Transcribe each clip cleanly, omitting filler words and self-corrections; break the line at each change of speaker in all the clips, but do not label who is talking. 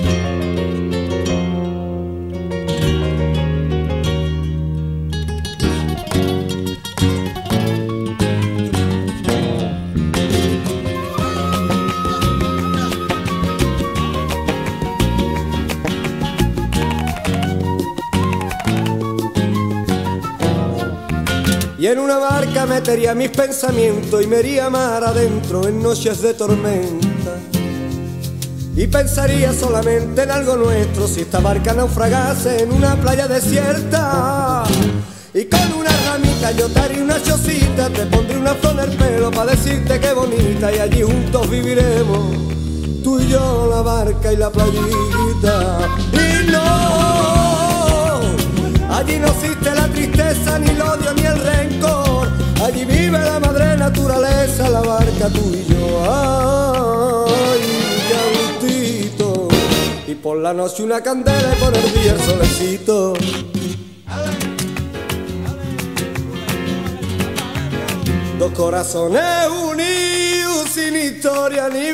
Y en una barca metería mis pensamientos y me iría mar adentro en noches de tormenta. Y pensaría solamente en algo nuestro si esta barca naufragase en una playa desierta. Y con una ramita yo te haría una chocita, te pondré una flor en el pelo para decirte qué bonita. Y allí juntos viviremos, tú y yo, la barca y la playita. Y no, allí no existe la tristeza, ni el odio, ni el rencor. Allí vive la madre naturaleza, la barca, tú y yo. Ay, qué gustito. Y por la noche una candela y por el día el solecito. Dos corazones unidos sin historia ni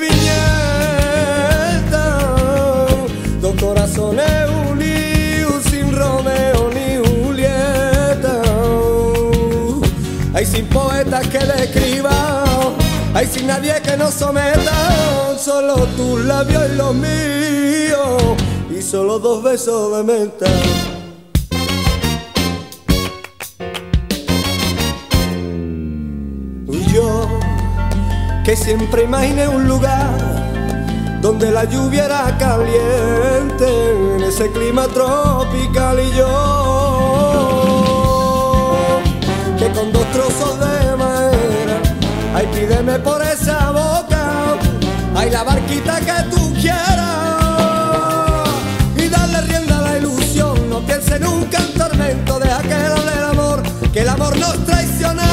viñeta. Dos corazones unidos sin Romeo ni Julieta. Hay sin poetas que le escriban, hay sin nadie que nos someta. Solo tus labios y los míos, y solo dos besos de menta. Que siempre imaginé un lugar donde la lluvia era caliente, en ese clima tropical. Y yo, que con dos trozos de madera, ay, pídeme por esa boca, ay, la barquita que tú quieras. Y darle rienda a la ilusión, no piense nunca en tormento, deja que hable el amor, que el amor no es traicionero.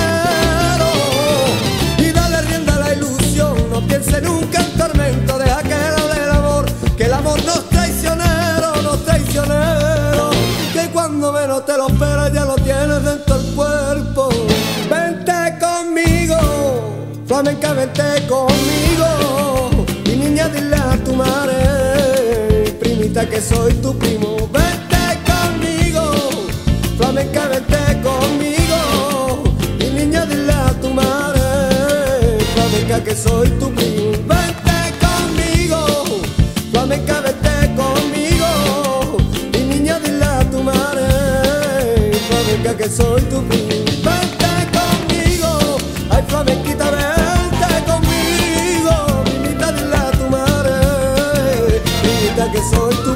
No piense nunca en tormento, deja que hable el amor, que el amor no es traicionero, no es traicionero. Que cuando menos te lo esperas ya lo tienes dentro del cuerpo. Vente conmigo, flamenca, vente conmigo. Mi niña, dile a tu madre, primita, que soy tu primo. Vente conmigo, flamenca, vente conmigo. Mi niña, dile a tu madre, que soy tu primo. Vente conmigo, flamenca, vente conmigo. Mi niña, dile a tu madre, flamenca, que soy tu primo. Vente conmigo, ay, flamenquita, vente conmigo. Mi niña, dile a tu madre, niñita, que soy tu